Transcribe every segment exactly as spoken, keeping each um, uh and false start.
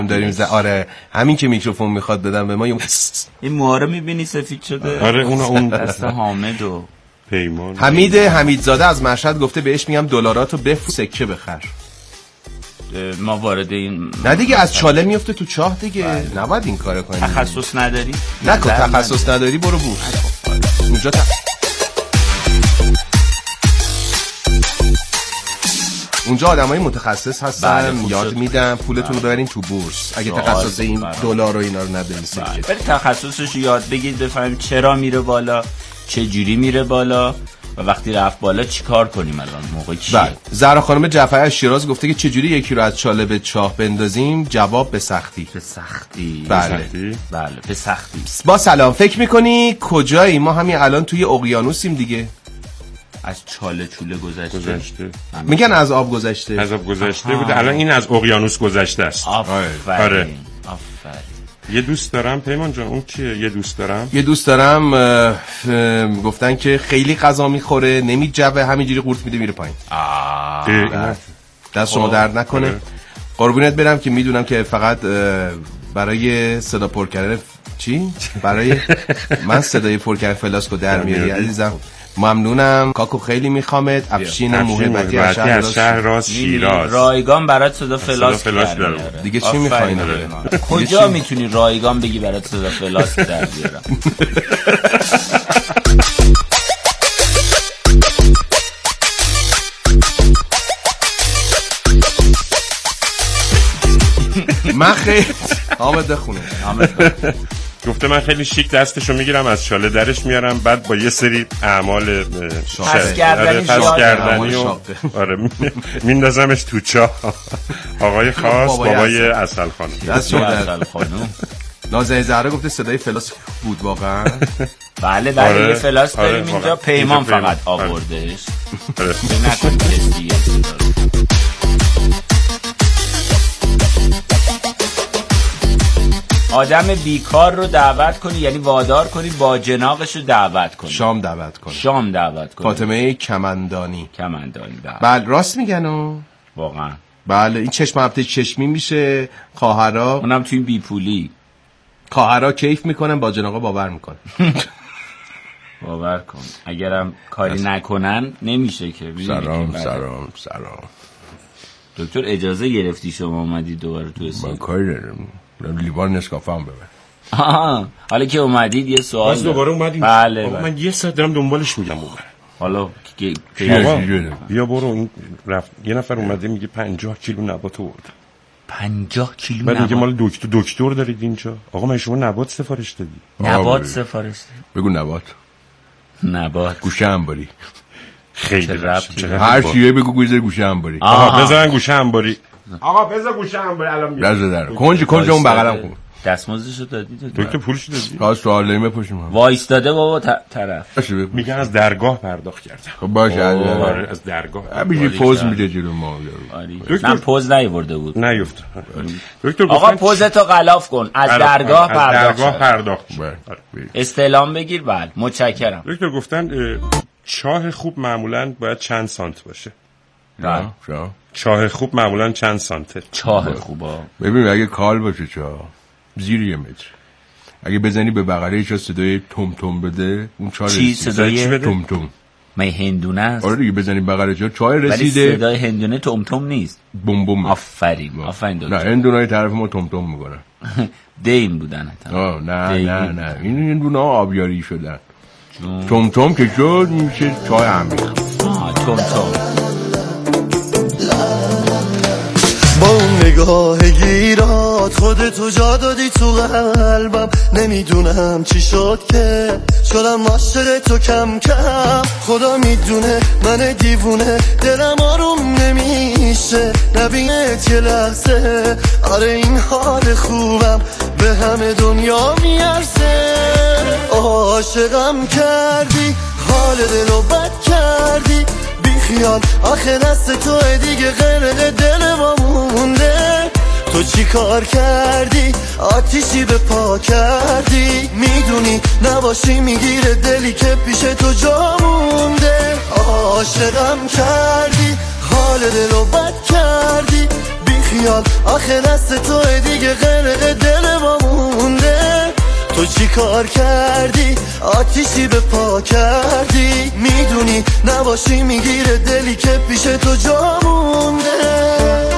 داریم ز... آره همین که میکروفون میخواد بدم به ما یه این موها رو میبینی سفید شده. آره اون اون دست حامد و پیمان. حمید حمیدزاده از مشهد گفته بهش میگم دلاراتو بفروش سکه بخر. ما وارد این نه دیگه از چاله میفته تو چاه دیگه. نباید این کارو کنی. تخصص نداری؟ نکن تخصص نداری برو بورس. اونجا تخ... اونجا آدمای متخصص هستن یاد میدن پولتون رو ببرین تو بورس اگه تخصص این دلار و اینا رو ندارین سکه. ولی تخصصش یاد بگید بفهمیم چرا میره بالا، چه جوری میره بالا و وقتی رفت بالا چیکار کنیم الان موقع چیه. بله. زهرا خانم جعفری از شیراز گفته که چجوری یکی رو از چاله به چاه بندازیم؟ جواب به سختی. به سختی. بله. بله به سختی. با سلام، فکر میکنی کجایی؟ ما همین الان توی اقیانوسیم دیگه. از چاله چوله گذشته. گذشته. میگن از آب گذشته. از آب گذشته بود. الان این از اقیانوس گذشته است. آفرین. آره. آفرین. یه دوست دارم پیمان جان. اون کیه؟ یه دوست دارم. یه دوست دارم اه اه گفتن که خیلی غذا میخوره، نمیجوه، همینجوری قورت میده میره پایین. آه. دست شما درد نکنه. قربونت برم که میدونم که فقط برای صدا پر کردن چی؟ برای من صدای پر کردن فلاسکو در میاری عزیزم. ممنونم کاکو خیلی میخوامت. افشین محبتی از شهر, شهر راز شیراز. رایگان برات صدا فلاس در دیگه چی میخواین؟ کجا میتونی رایگان بگی برات صدا فلاس در بیارم؟ من خیلی حامد بخونه. گفته من خیلی شیک دستشو میگیرم از چاله درش میارم بعد با یه سری اعمال پس کردنی پس کردنی و آره میندازمش تو چاه. آقای خاص بابای اصل خانم. دست اصل خانم. نازنین زهرا گفته صدای فلاس بود واقعا. بله بله یه فلاس داریم اینجا پیمان فقط آوردهش. نکنیم کسی دیگه آدم بیکار رو دعوت کنی، یعنی وادار کنی با جناقش رو دعوت کنی. شام دعوت کنی. شام دعوت کنی. فاطمه کمندانی. کمندانی دعوت. بله راست میگن و واقعا. بله این چشم هفته چشمی میشه. خواهرا اونم توی بی پولی. خواهرا کیف میکنن با جناقا باور میکنن. باور کن اگرم کاری نکنن نمیشه که. سلام سلام سلام. دکتر اجازه گرفتی شما اومدی دوباره تو استودیو؟ من کاری ندارم. لیوان نسکافه هم ببر. آها حالا که اومدید یه سوال باز دوباره اومدیم. بله, بله. من یه ساعت دارم دنبالش میگم اون. حالا که بیا برو این رفت یه نفر اومده میگه پنجاه کیلو نبات آورد. پنجاه کیلو بعد نبات. میگه مال دکتر دکتر دارید اینجا. آقا من شما نبات سفارش دادی. نبات سفارش دادی. بگو نبات. نبات. گوشه انباری. خیلی رفت. هر چیه بگو گوشه گوشه انباری. آقا بزن گوشه انباری. آقا بذار گوشه انباری الان میاد. بذار در. کنج کنج اون بغلم کن. دستمزدشو دادی تو؟ دکتر پولشو دادی؟ خواست سوال نمیه پشت من. وایس داده بابا طرف. میگن از درگاه پرداخت کرده. خب باشه. آره از درگاه. همین پوز میده جلو ما. من پوز نیورده بود. نیفت. دکتر آقا پوزتو غلاف کن. از درگاه پرداخت. درگاه پرداخت. استعلام بگیر بعد. متشکرم. دکتر گفتن چاه خوب معمولاً باید چند سانت باشه؟ نه چاه خوب معمولاً چند سانته؟ چاه خوبا ببین اگه کال باشه چاه زیر یه متر، اگه بزنی به بغله چه صدای تم تم بده اون چاه چی صدای تم تم می هندونه است. آره دیگه بزنی بغله چاه چاه رسیده. ولی صدای هندونه تم تم نیست. بوم بوم. آفرین آفرین دکتر. نه هندونای طرف ما تم تم میکنن. دیم بودن آه نه نه نه این هندونا آبیاری شدن. تم تم که شد میشه چای عمیق. آه تم تم. با اون نگاه گیرات خودتو جا دادی تو قلبم، نمیدونم چی شد که شدم عاشق تو کم کم. خدا میدونه من دیوونه دلم آروم نمیشه نبینت یه لحظه. آره این حال خوبم به همه دنیا میارسه. عاشقم کردی حال دلو بد کردی بیخیال آخه دست توه دیگه غرق دل ما مونده. تو چی کار کردی آتیشی به پا کردی، میدونی نباشی میگیره دلی که پیش تو جا مونده. عاشقم کردی حال دلو بد کردی خیال آخه دست تو دیگه غرق دل ما مونده تو چی کار کردی آتیشی به پا کردی میدونی نباشی میگیره دلی که پیش تو جا مونده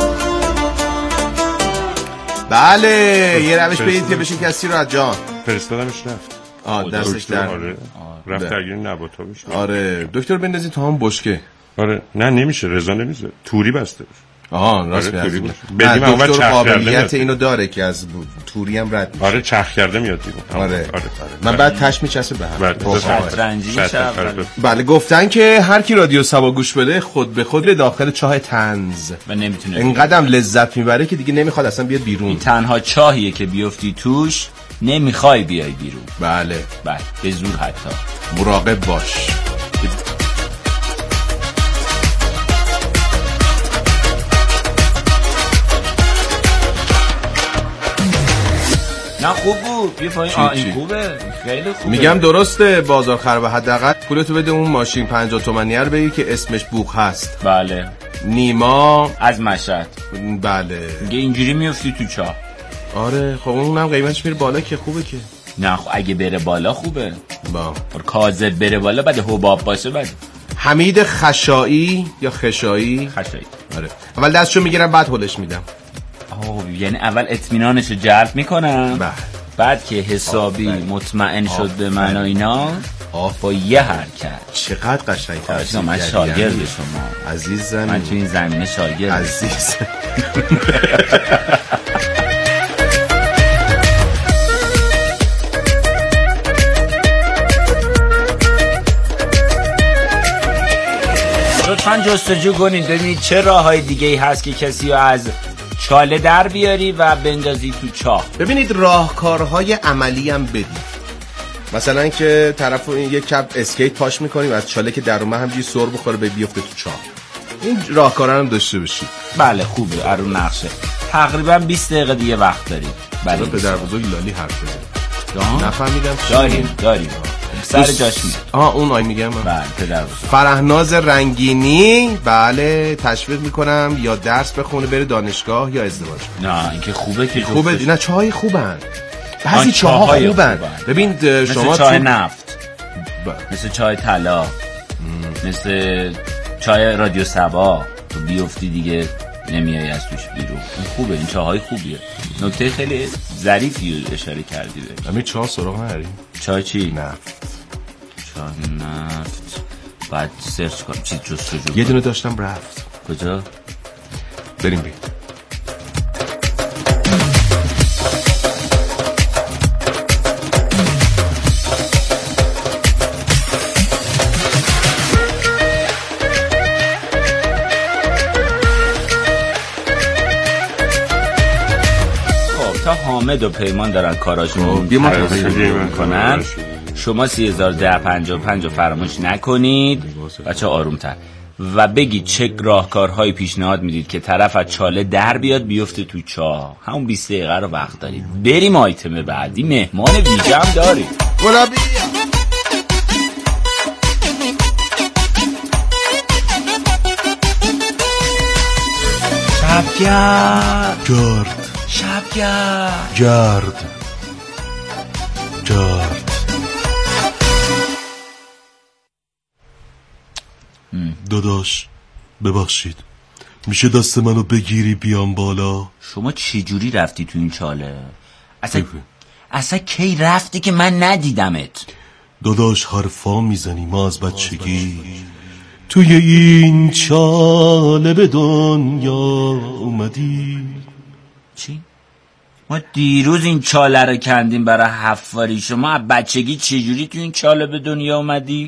بله یه روش بگید که بشه کسی رو از جان فرستادمش رفت آه دستش در آره. رفت درگیر نباتا بشه آره دکتر بندازی تو هم بشکه آره نه نمیشه رضا نمیشه توری بسته آها راست آره میگی بدیم اول چرخ قابلیت اینو داره که از توری هم رد آره چرخ کرده میاد دیگه آره. آره آره من بعد تش میچسه به هم شطرنجی بله گفتن که هر کی رادیو سبا گوش بده خود به خود داخل چاه طنز و نمیتونه اینقدرم لذت میبره که دیگه نمیخواد اصلا بیاد بیرون این تنها چاهیه که بیفتی توش نمیخوای بیای بیرون بله بله به زور حتی مراقب باش نه خوب بود یه فایل این خوبه خیلی خوبه میگم درسته بازار خرابه حداقل پولتو بده اون ماشین پنجاه تومانی رو بگی که اسمش بوق هست بله نیما از مشهد بله میگه اینجوری میافتی تو چاه آره خب اونم قیمتش میره بالا که خوبه که نه خب اگه بره بالا خوبه با کاذب بره بالا بعد حباب باشه بعد حمید خشایی یا خشایی خشایی آره اول دستشو میگیرم بعد هولش میدم آه یعنی اول اطمینانشو جلب میکنم بله بعد که حسابی آه مطمئن آه شد به من و اینا آه با یه حرکت چقدر قشنگ ترسید من شاگرد شما عزیزم من تو این زمینه شاگرد عزیز لطفاً جستجو کنید ببینید چه راههای دیگه ای هست که کسی رو از چاله در بیاری و بندازی تو چاه. ببینید راهکارهای عملی هم بدید مثلا که طرف یک کپ اسکیت پاش میکنیم و از چاله که در اومه همجوری سر بخوره به بیفته تو چاه این راهکارا هم داشته باشید بله خوبه ارون نقشه تقریبا بیست دقیقه دیگه وقت داریم بله پدر بزرگ لالی حرف بزنید نفهمیدم داریم داریم سر جاش میاد آه اون آی میگم بله پدر بزرگ فرهناز رنگینی بله تشویق میکنم یا درس بخونه بره دانشگاه یا ازدواج نه اینکه خوبه که خوبه نه چای خوبن بعضی چاها خوبن ببین شما مثل چای نفت با. مثل چای طلا مثل چای رادیو سبا تو بیفتی دیگه نمیای از توش بیرون این خوبه این چاهای خوبیه نکته خیلی ظریفی اشاره کردی به همین چای سراغ نداریم چای چی؟ نفت چای نفت بعد سرچ کنم چی جستجو یه دونه داشتم رفت کجا؟ بریم بریم حامد و پیمان دارن کاراشون میکنن شما سی هزار ده پنجاه و پنج فراموش نکنید بچه آرومتر و بگید چه راهکارهایی پیشنهاد میدید که طرف از چاله در بیاد بیفته تو چاه همون بیست دقیقه رو وقت دارید بریم آیتم بعدی مهمان ویژه هم داریم گلابی شبگرد گرد شبگرد گرد گرد داداش ببخشید میشه دست منو بگیری بیام بالا شما چی جوری رفتی تو این چاله اصلا اصلا کی رفتی که من ندیدمت داداش حرفا میزنی ما از بچگی توی این چاله به دنیا اومدی چی؟ ما دیروز این چاله رو کندیم برای حفاری شما بچگی چجوری تو این چاله به دنیا اومدی؟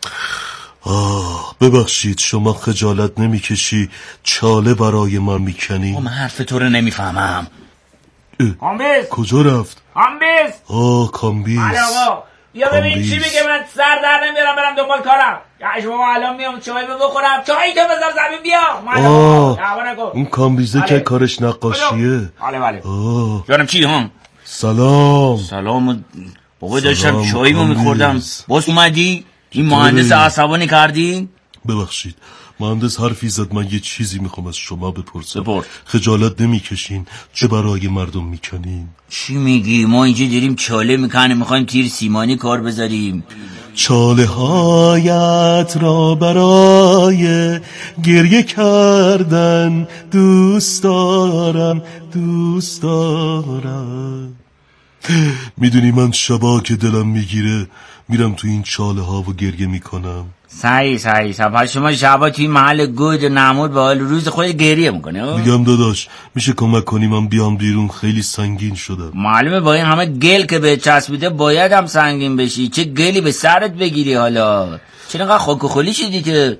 آه ببخشید شما خجالت نمیکشی چاله برای ما میکنی؟ من حرف تو رو نمیفهمم کامبیز کجا رفت؟ کامبیز آه کامبیز آقا یا ببین چی میگه من سر در نمیارم برم دنبال کارم یا بابا الان میام چای بخورم چای تو بذار زمین بیا آه این کامبیزه که کارش نقاشیه بله بله جانم چی هم سلام سلام بابا داشتم چایمو میخوردم باز اومدی این مهندس عصبانی کردی ببخشید مهندس حرفی زد، من یه چیزی میخوام از شما بپرسم. بپرس. خجالت نمیکشین؟ چه برای مردم میکنین؟ چی میگی؟ ما اینجا داریم چاله میکنیم، میخوایم تیر سیمانی کار بذاریم. چاله هایت را برای گریه کردن دوست دارم، دوست دارم. میدونی من شبا که دلم میگیره میرم تو این چاله ها و گریه میکنم. صحیح صحیح صحیح. شما شبا توی محل گود و نمود به حال روز خود گریه میکنه. میگم داداش میشه کمک کنی من بیام بیرون، خیلی سنگین شدم. معلومه با این همه گل که به چسبیده باید هم سنگین بشی. چه گلی به سرت بگیری حالا؟ چرا اینقدر خاک و خلی شدی که؟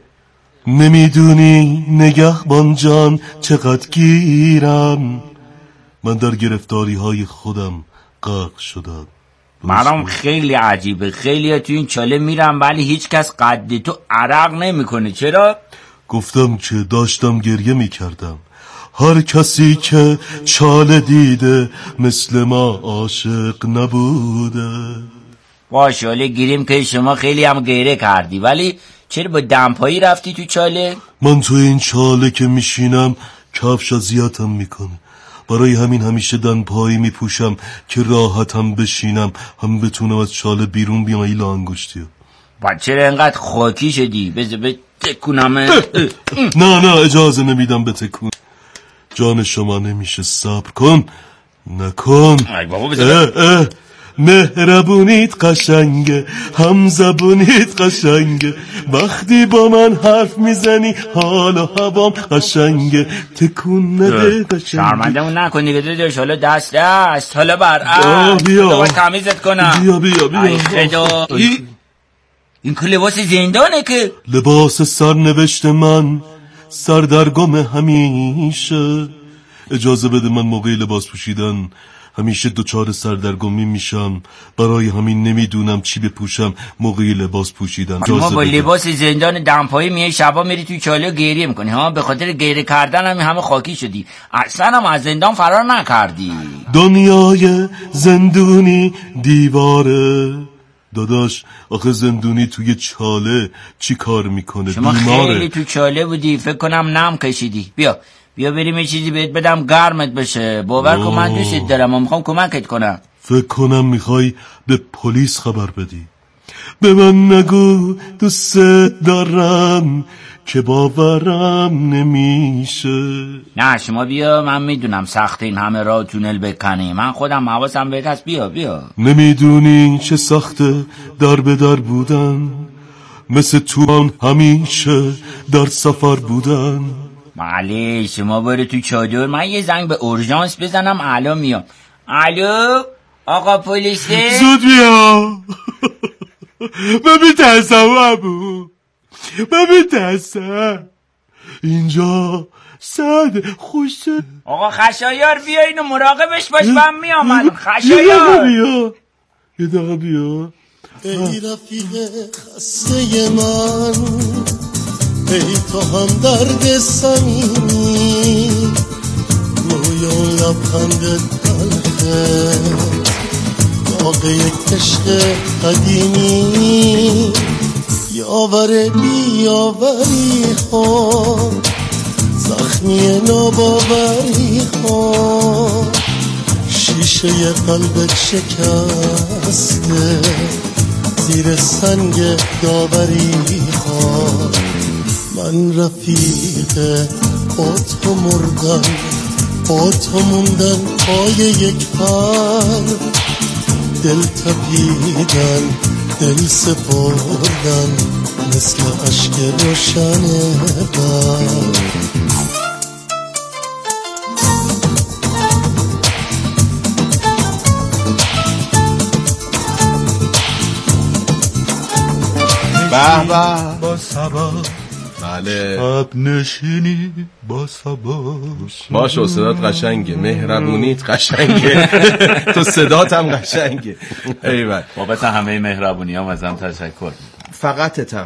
نمیدونی نگهبان جان چقدر گیرم، من در گرفتاری های خودم غرق شدم. برام خیلی عجیبه، خیلی تو این چاله میرم ولی هیچ کس قد تو عرق نمیکنه. چرا؟ گفتم که داشتم گریه میکردم. هر کسی که چاله دیده مثل ما عاشق نبوده. باشه حالا گیریم که شما خیلی هم گریه کردی، ولی چرا با دمپایی رفتی تو چاله؟ من تو این چاله که میشینم کفش اذیتم میکنه، برای همین همیشه دمپایی میپوشم که راحتم بشینم، هم بتونم از چاله بیرون بیام. ایلا انگشتیو با چرا انقدر خاکی شدی؟ بذار به تکونم. نه نه اجازه نمیدم به تکون. جان شما نمیشه، صبر کن. نکن. ای بابا بذار. مهربونیت قشنگه، هم زبونیت قشنگه، وقتی با من حرف میزنی حال و هوام قشنگه. تکون نده قشنگه. شرمنده اون نکنی که داداش. حالا دست دست حالا برعکس بیا تمیزت کنم. بیا بیا بیا. ای خدا ای. این که لباس زندانه که؟ لباس سرنوشت من، سردرگم همیشه. اجازه بده من موقع لباس پوشیدن همیشه دوچار سردرگمی میشم، برای همین نمیدونم چی بپوشم موقع لباس پوشیدن. ما با لباس زندان دمپایی میای شبا میری توی چاله گریه میکنی ها؟ به خاطر گریه کردن هم همه خاکی شدی، اصلا هم از زندان فرار نکردی. دنیای زندونی دیواره داداش، آخه زندونی توی چاله چی کار میکنه؟ شما بیماره. خیلی تو چاله بودی، فکر کنم نم کشیدی. بیا بیا بریم یه چیزی بهت بدم گرمت بشه. باور کن من دوستت دارم و میخوام کمکت کنم. فکر کنم میخوای به پلیس خبر بدی. به من نگو دوست دارم که باورم نمیشه. نه شما بیا، من میدونم سخت این همه راه تونل بکنی، من خودم حواسم بهت هست. بیا بیا. نمیدونی چه سخته در به در بودن، مثل توان همیشه در سفر بودن. بله شما برو تو چادر، من یه زنگ به اورژانس بزنم الان میام. الو آقا پلیسه؟ زود بیا. من میترسم ابو، من میترسم. اینجا صد خوش. آقا خشایار بیا اینو مراقبش باش. من میام الان. خشایار یه دقیقه بیا، یه دقیقه بیا. ای رفیق خسته من، ای تو هم درد صمیمی، روی اون لبخند تلخه داغ یک عشق قدیمی. یاور بیاوری ها، زخمی ناباوری ها، شیشه قلبت شکسته زیر سنگ داوری ها. من رفیق با تو مردم، با تو موندن پای یک پر، دل تپیدن دل سپردن مثل عشق روشن برق. به به با سبا بله شب نشینی با سبا. باشه صدات قشنگه، مهربونیت قشنگه، تو صدات هم قشنگه. ایول بابت همه مهربونی هم ازم تشکر. فقط تم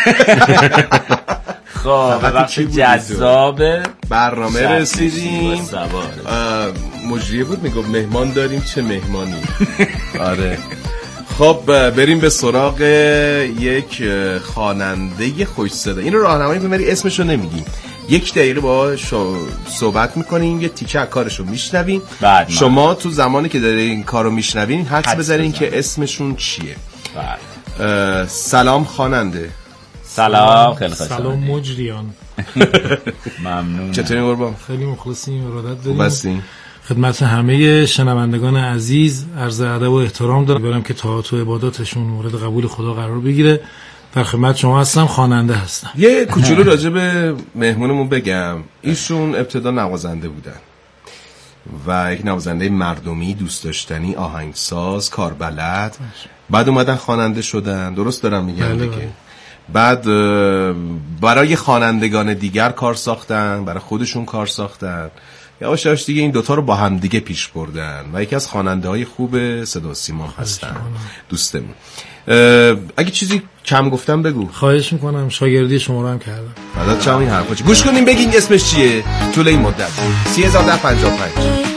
خب به بخش جذاب برنامه رسیدیم. مجریه بود میگفت مهمان داریم، چه مهمانی. آره خب بریم به سراغ یک خواننده خوش صدا. اینو راهنمایی کنیم ولی اسمشو نمیگیم. یک دقیقه با صحبت میکنیم، یه تیکه از کارشو میشنویم. شما تو زمانی که دارین این کارو میشنوین حدس بزنین که اسمشون چیه. بعد سلام خواننده. سلام، خیلی خوشحالم. سلام مجریان. ممنون. چطوری قربان؟ خیلی مخلصیم، ارادت داریم. بسین. خدمت همه شنوندگان عزیز عرض ادب و احترام دارم. برام که طاعت و عباداتشون مورد قبول خدا قرار بگیره. در خدمت شما هستم، خواننده هستم. یه کوچولو راجع به مهمونمون بگم. ایشون ابتدا نوازنده بودن و یک نوازنده مردمی، دوست داشتنی، آهنگساز، کاربلد. بعد اومدن خواننده شدن. درست دارم میگم بله دیگه؟ بله. بعد برای خوانندگان دیگر کار ساختن، برای خودشون کار ساختن. یواش یواش دیگه این دوتا رو با هم دیگه پیش بردن و یکی از خواننده های خوب صدا و سیما هستن. دوستمون. اگه چیزی کم گفتم بگو. خواهش میکنم، شاگردی شما رو هم کردم. بعد چه این حرفا چی؟ گوش کنیم بگین اسمش چیه طول این مدت. سه هزار و ده و پنجاه و پنج.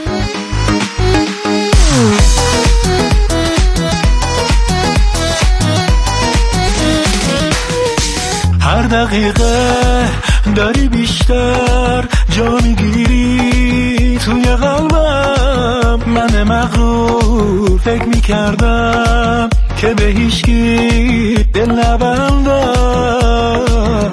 هر دقیقه داری بیشتر جا میگیری توی قلبم. من مغرور فکر میکردم که به هیچکی دل نبندم.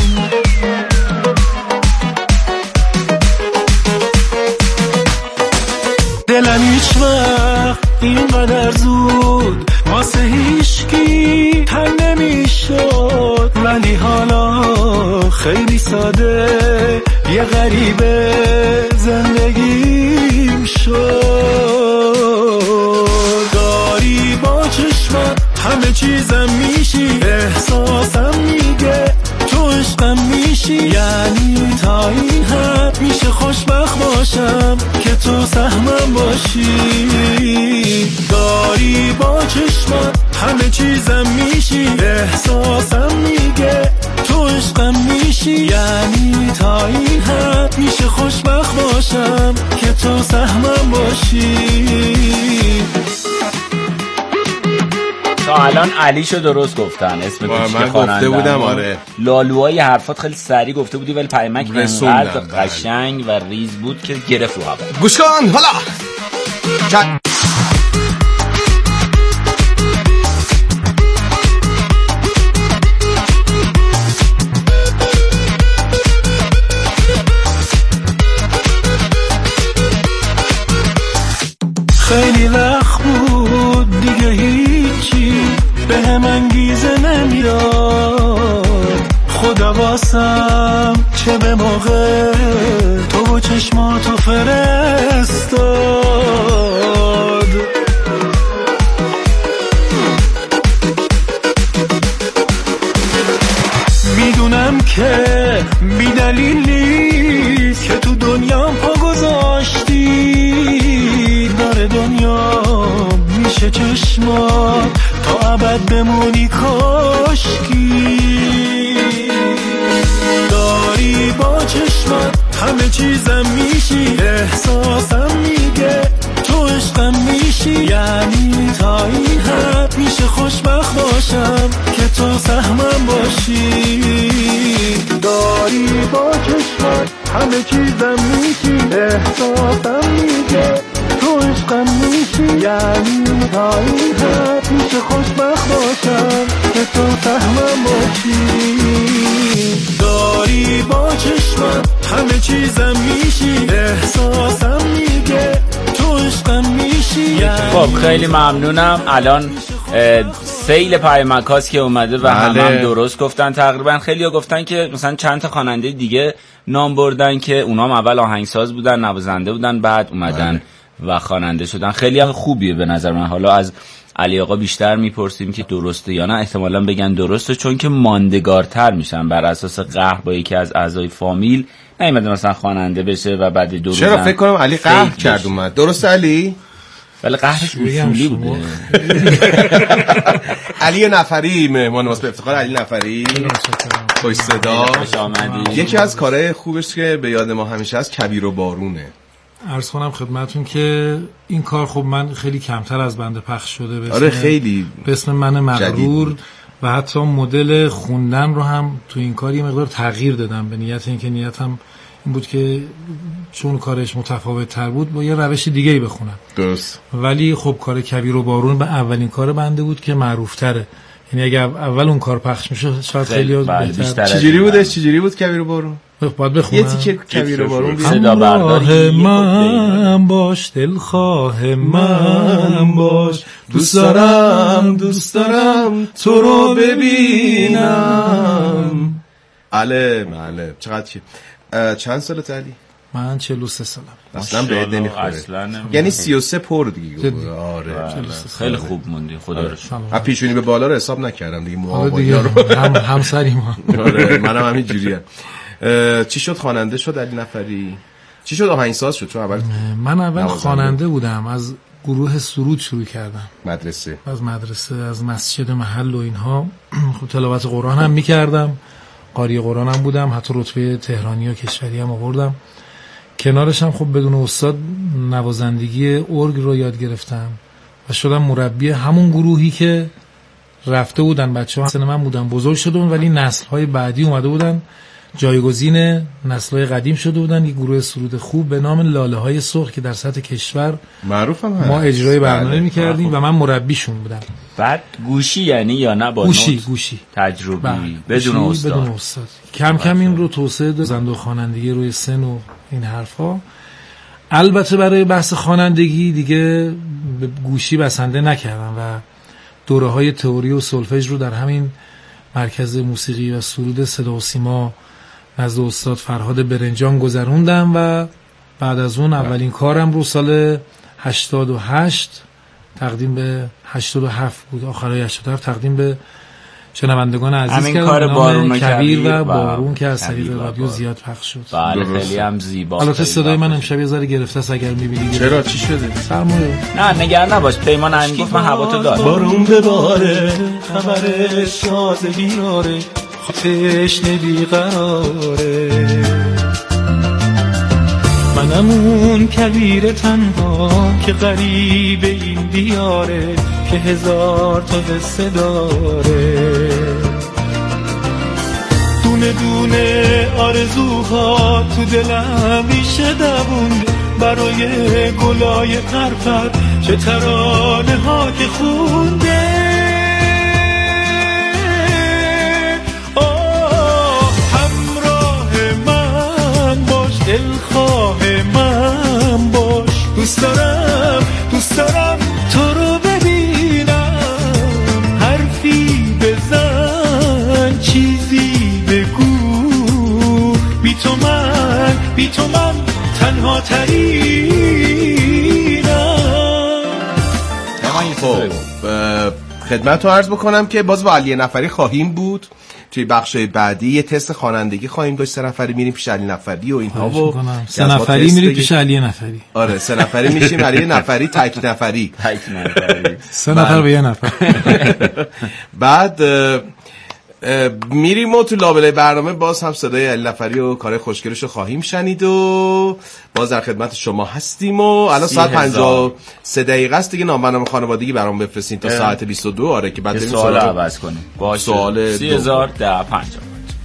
دلم هیچ وقت اینقدر زود واسه هیچکی تنگ نمیشد، ولی حالا خیلی ساده یه غریبه زندگیم شد. داری با چشمت همه چیزم میشی، احساسم میگه تو عشقم میشی. یعنی تا این حد میشه خوشبخت باشم که تو سهمم باشی. داری با چشمت همه چیزم میشی، احساسم میگه تو عشقم میشی. یعنی تا این حد میشه خوشبخت باشم که تو سهمم باشی. تا الان علیشو درست گفتن، اسم تو من گفته بودم. آره لالوهای حرفات خیلی سریع گفته بودی ولی پیامک انقدر قشنگ و ریز بود که گرفت رو هوا. گوش کن حالا. خیلی وقت بود دیگه هیچی به هم انگیزه نمیداد. خدا واسم چه به موقع تو و چشماتو فرستاد. میدونم که بی دلیل نیست که تو دنیا پا گذاشتی. داره دنیا میشه چشمات تا ابد بمونی کاشکی. داری با چشمات همه چیزم میشی، احساسم میگه تو عشقم میشی. یعنی تا این حد میشه خوشبخت باشم که تو سهمم باشی. داری با چشمات همه چیزم میشی، احساسم میگه تو عشقم میشی. یعنی تا این حد میشه خوشبخت باشم که تو سهمم باشی. داری با چشمت همه چیزم میشی، احساسم میگه تو عشقم میشی. خب خیلی ممنونم. الان سیل پیامک هاست که اومده و بله. همه هم درست گفتن تقریبا. خیلی ها گفتن که مثلا چند تا خواننده دیگه نام بردن که اونا هم اول آهنگساز بودن، نوازنده بودن، بعد اومدن بله. و خواننده شدن. خیلی هم خوبیه به نظر من. حالا از علی آقا بیشتر میپرسیم که درسته یا نه. احتمالاً بگن درسته چون که ماندگارتر میشن بر اساس قهر با یکی از اعضای فامیل. نمیدونم مثلا خواننده بشه و بعد دو روز چرا فکر کنم علی قهر کرد اومد. درسته علی؟ ولی قهرش اصولی بوده. علی نفری مهمان واسه افتخار علی نفری خوش صدا. خوش آمدی. یکی از کارهای خوبش که به یاد ما همیشه هست کبیر و بارونه. عرض کنم خدمتون که این کار خب من خیلی کمتر از بنده پخش شده به آره خیلی به اسم من مغرور و حتی مدل خوندن رو هم تو این کار یه مقدار تغییر دادم به نیت اینکه نیتم این بود که چون کارش متفاوت تر بود با یه روش دیگه ای بخونم. درست. ولی خب کار کبیر و بارون به اولین کار بنده بود که معروف تره، یعنی اگه اول اون کار پخش میشه شاید خیلی بهتر. چجوری بودش؟ چجوری بود کبیر و بارون؟ باید بخونم. یه تیکه کبیر و بارون صدا برداری من باش، دلخواه من باش، دوست دارم دوست دارم تو رو ببینم. بله بله. چقدر چی؟ چند سالت علی؟ من چهل و سه سالم. اصلا بهت نمیخوره. یعنی سی و سه پر دیگه. آره خیلی خوب موندی خدا رو شکر. من پیشونی به بالا رو حساب نکردم دیگه، موها با اینا رو هم همسری ما. آره منم همین جوریه. چی شد خواننده شد علی نفری؟ چی شد آهنگساز شد؟ چون اول من اول خواننده بودم، از گروه سرود شروع کردم. مدرسه. از مدرسه، از مسجد محل و اینها. خب تلاوت قرآن هم می‌کردم. قاری قرآن هم بودم، حتی رتبه تهرانی و کشوری هم آوردم. کنارش هم خب بدون استاد نوازندگی ارگ رو یاد گرفتم و شدم مربی همون گروهی که رفته بودن بچه‌ها سن من بودن، بزرگ شده بودن ولی نسل‌های بعدی اومده بودن جایگزین نسل‌های قدیم شده بودن. یک گروه سرود خوب به نام لاله‌های سرخ که در سطح کشور معروفم هست. ما اجرای برنامه می‌کردیم و من مربیشون بودم. بعد گوشی یعنی یا نه با گوشی نوت؟ گوشی تجربی بدون استاد. بدون استاد. کم کم این رو توسعه دادن و خوانندگی روی سن و این حرفا. البته برای بحث خوانندگی دیگه به گوشی بسنده نکردم و دوره‌های تئوری و سولفژ رو در همین مرکز موسیقی و سرود صدا و سیما نزد استاد فرهاد برنجان گذروندم و بعد از اون اولین کارم رو سال هشتاد و هشت تقدیم به هشتاد و هفت بود، آخرای هشتاد و هفت تقدیم به شنوندگان عزیز کردم. کار بارون کبیر و بارون که از طریق رادیو زیاد پخش شد. بله خیلی هم زیبا. البته صدای من امشب یه ذره گرفته است اگر می‌بینید. چرا چی شده؟ سرمایه. نه نگران نباش، پیمان هم گفت من هوا تو دارم. بارون بباره خبر شاد بیاره، تشنه بیقراره. منم اون کبیر تنها که غریب این دیاره، که هزار تا قصه داره. دونه دونه آرزوها تو دلم ریشه دوونده، برای گلای قرفت چه ترانه ها که خونده. آه همراه من باش، دلخواه من باش، دوست دارم دوست دارم تو رو ببینم. حرفی بزن چیزی بگو، بی تو من بی تو من تنها ترینم. خب خدمت رو عرض بکنم که باز با علی نفری خواهیم بود توی بخش بعدی. یه تست خوانندگی خواهیم داشت، سه نفری میریم پیش علی نفری و اینها و سه نفری میریم پیش علی نفری. آره سه نفری میشیم علی نفری تک نفری تک نفری سه نفر به یه نفر. بعد میریم و تو لابلای برنامه باز هم صدای علی نفری و کار خوشگلش رو خواهیم شنید و باز در خدمت شما هستیم. و الان ساعت پنجاه و سه دقیقه است دیگه. نامبرنامه خانوادگی برام بفرستین تا ساعت بیست و دو. آره که بعد بریم سوال عوض کنیم. باشه سوال سی هزار ده پنجاه.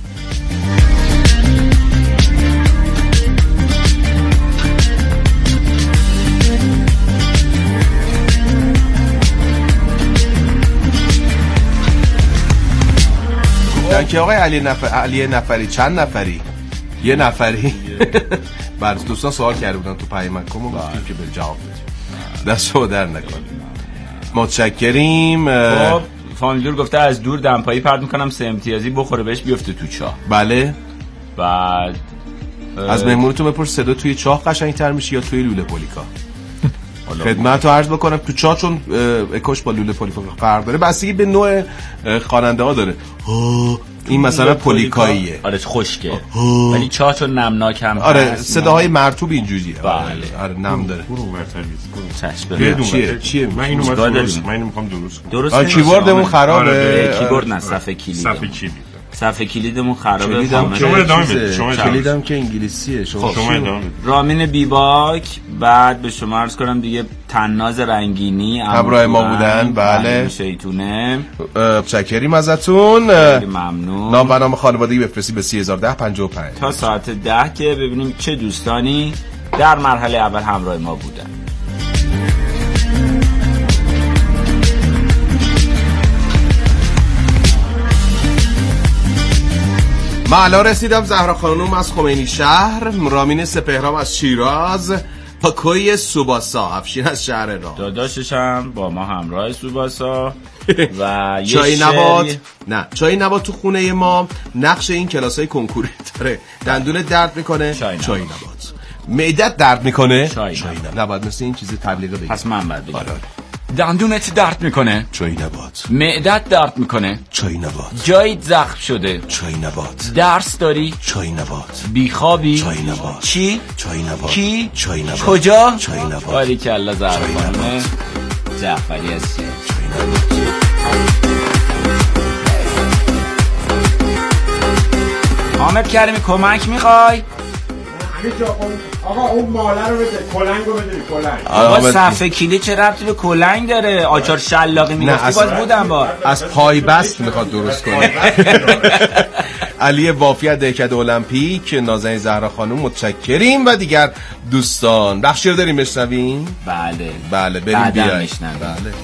که آقای علی نفر علی نفری چند نفری؟ یه نفری. بعد دوستان سوال کرده بودن تو پیامک و گفتیم که به جواب بدیم. دست شما در نکنید. متشکریم. خب فامیلور گفته از دور دمپایی پرد میکنم سه امتیازی بخوره بهش بیفته تو چاه. بله. بعد از مهمونتون بپرس صدا توی چاه قشنگ‌تر میشه یا توی لوله پولیکا؟ خدمت رو عرض بکنم تو چاه چون اکوش با لوله پولیکا فرق داره، بستگی به نوع خواننده ها داره. این مثلا پولیکاییه. آره خوشگه ولی چاه چون نمناک هم آره صداهای مرطوب اینجوریه. بله آره نم داره. برو مرتبی بدون چیه چیه من اینو درست من اینو میخوام درست کنم. درست کیبوردمون خرابه. کیبورد نه صفحه کلید. صفحه کلید صفحه کلیدمون خرابه. شما ادامه بدید. شما کلیدم که انگلیسیه. شما شما ادامه بدید. رامین بیباک، بعد به شما عرض کنم دیگه تناز رنگینی همراه ما بودن. بله شیطونه. چکریم ازتون. ممنون. نام و نام خانوادگی بفرستید به سی هزار و ده پنجاه و پنج تا ساعت ده که ببینیم چه دوستانی در مرحله اول همراه ما بودن. من الان رسیدم. زهرا خانوم از خمینی شهر، رامین سپهرام از شیراز، پاکوی سوباسا، افشین از شهر رام. داداششم با ما همراه سوباسا و یه چای نبات. نه چای نبات تو خونه ما نقش این کلاسای کنکوری داره. دندون درد میکنه چای نبات, چای نبات. معدت درد میکنه چای, چای نبات. نبات مثل این چیز تبلیغه بگید. پس من بعد بگم. دندونت درد میکنه چای نبات. معدت درد میکنه چای نبات. جایت زخم شده چای نبات. درس داری چای نبات. بیخوابی چای نبات. چی چای نبات. کی چای نبات. کجا چای نبات. باریکلا زهرا خانم جعفری هستی. چای نبات. حامد کریمی کمک میخوای؟ آقا اون ماله رو بده، کلنگو بده، کلنگ. آقا صفحه کلید چه ربطی به کلنگ داره؟ آچار شلاقی میگفتی باز بودم با از پای بست میخواد درست کنه. علی وافی دهکده المپیک، نازنین زهرا خانم متشکریم و دیگر دوستان. بخشی رو داریم بشنویم؟ بله بله بریم بیایم. بله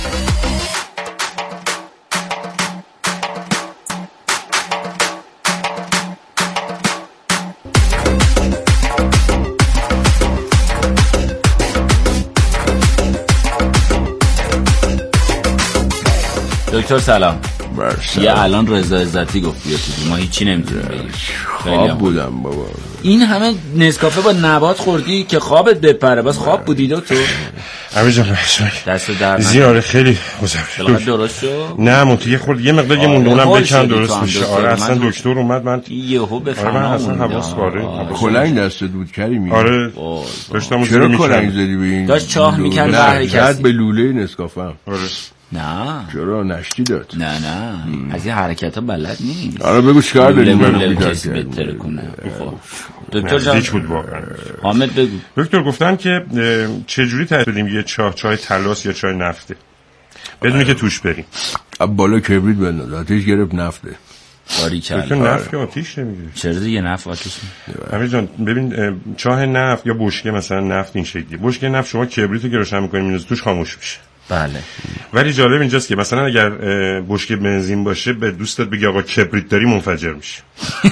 دکتر سلام. برسلام. یه الان رضا عزتی گفت بیا تو ما هیچی نمیتونیم بگیم. خواب بودم بابا. این همه نسکافه با نبات خوردی که خوابت بپره. بس خواب بودی دکتر؟ امیر جان بخشای دست درد زیاره خیلی گذشت. درست شد؟ نه منتها یه خورد یه مقدار یه موندونم بکن درست میشه. آره اصلا دکتر اومد من یهو به فنا. آره من اصلا حواس کاره. کلنگ دستت بود کریمی. آره داشتم چرا کلنگ زدی به این؟ داشت چاه میکرد بهر کسی. به لوله نسکافه. آره نه چرا نشتی داد؟ نه نه ام. از این حرکت ها بلد نیست. آره بگو چیکار داری منو کسی بهتر کنه. دکتر جان هیچ بود واقعا. حامد بگو. دکتر گفتن که چه جوری ترتیب بدیم یه چای چای طلاس یا چای نفته بدونی که توش بریم. اب بالا کبریت بنداز آتیش گرفت نفته. باریکلا. دکتر نفت که آتیش نمیگیره. چرا دیگه نفت آتیش نمیگیره؟ امیر جان ببین چاه نفت یا بشکه مثلا نفت این شکلی. بشکه نفت شما کبریتو که روشن می‌کنی میندازی توش خاموش میشه. بله. ولی جالب اینجاست که مثلا اگر بشکه بنزین باشه به دوستت بگی آقا کبریت داری منفجر میشه.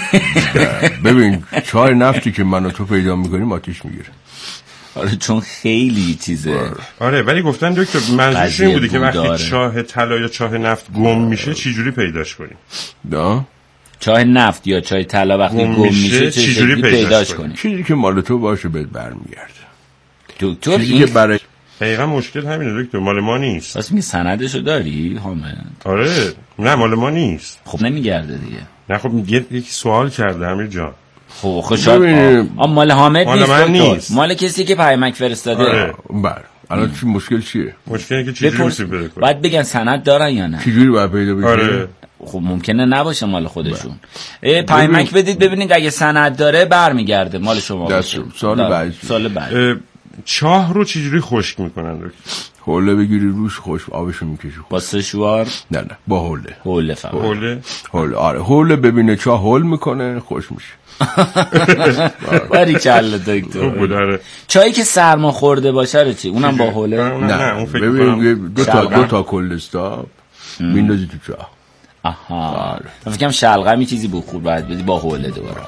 ببین چای نفتی که من و تو پیدا میکنیم آتیش میگیره. آره چون خیلی چیزه. آره ولی گفتن دکتر منظورش این بوده که وقتی چاه طلا یا چاه نفت گم میشه چی جوری پیداش کنیم؟ دا چاه نفت یا چاه طلا وقتی گم, گم میشه چه جوری پیداش کنیم؟ چیزی که مال تو باشه بهت برمیگرده. دکتر این برای دقیقا مشکل همینه دکتر. مال ما نیست. پس می سندشو داری حامد؟ آره نه مال ما نیست. خب نمیگرده دیگه. نه خب یک سوال کرده امیر جان. خب خوشحال آم مال حامد مال نیست. من نیست. مال کسی که پیامک فرستاده. آره. بله. الان چی مشکل چیه؟ مشکلی که چجوری میشه پیدا کنه؟ باید بگن سند دارن یا نه؟ چجوری باید پیدا بکنه؟ آره. خب ممکنه نباشه مال خودشون. پیامک بدید ببینید اگه سند داره برمیگرده مال شما باشه. سال بعد. سال بعد. چاه رو چجوری خشک میکنن دکتر؟ حوله بگیری روش خشک آبشو میکشی. با سشوار؟ نه نه با حوله. حوله فقط. حوله؟ حوله آره حوله ببینه چاه حول میکنه خشک میشه. باری کلا دکتر. چایی که سرما خورده باشه رو چی؟ اونم با حوله؟ نه اون فکر ببین دو تا دو تا کلستاب میندازی تو چاه. آها من فکرم شلغم چیزی بود خوب باید بدی با حوله دوباره.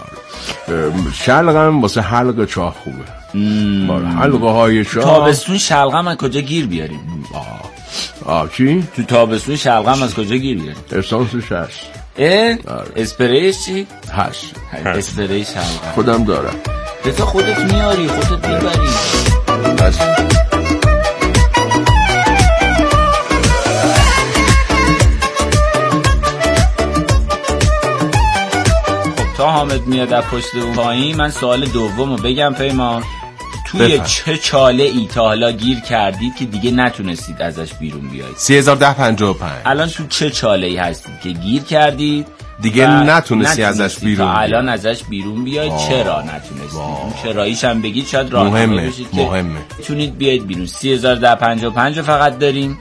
شلغم واسه حلق چاه خوبه. حلقه های چاه. تابستون شلغم از کجا گیر بیاریم؟ آه آه چی؟ تو تابستون شلغم از کجا گیر بیاریم؟ اسانسش هست. اه؟ اسپریش چی؟ هست. اسپری شلغم خودم دارم. به تو خودت میاری خودت میبری. هست. تا حامد میاد از پشت اون پایین من سوال دومو بگم پیمان. توی بفهم. چه چاله ای تا حالا گیر کردید که دیگه نتونستید ازش بیرون بیایید؟ سی هزار و ده پنجاه و پنج. الان تو چه چاله ای هستید که گیر کردید دیگه نتونستی ازش بیرون تا الان ازش بیرون بیاید. چرا نتونستی؟ اون چراییش هم بگید شاید راهنمایی بشید که مهمه میتونید بیاید بیرون. سی هزار ده پنجاه و پنج فقط داریم